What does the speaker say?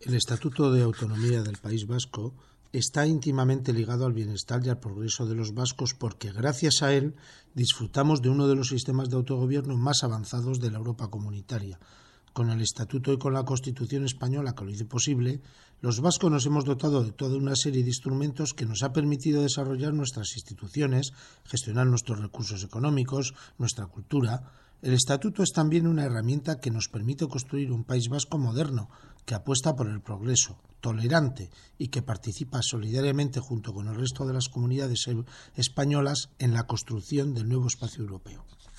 El Estatuto de Autonomía del País Vasco está íntimamente ligado al bienestar y al progreso de los vascos porque gracias a él disfrutamos de uno de los sistemas de autogobierno más avanzados de la Europa comunitaria. Con el Estatuto y con la Constitución española que lo hizo posible, los vascos nos hemos dotado de toda una serie de instrumentos que nos ha permitido desarrollar nuestras instituciones, gestionar nuestros recursos económicos, nuestra cultura. El Estatuto es también una herramienta que nos permite construir un País Vasco moderno, que apuesta por el progreso, tolerante y que participa solidariamente junto con el resto de las comunidades españolas en la construcción del nuevo espacio europeo.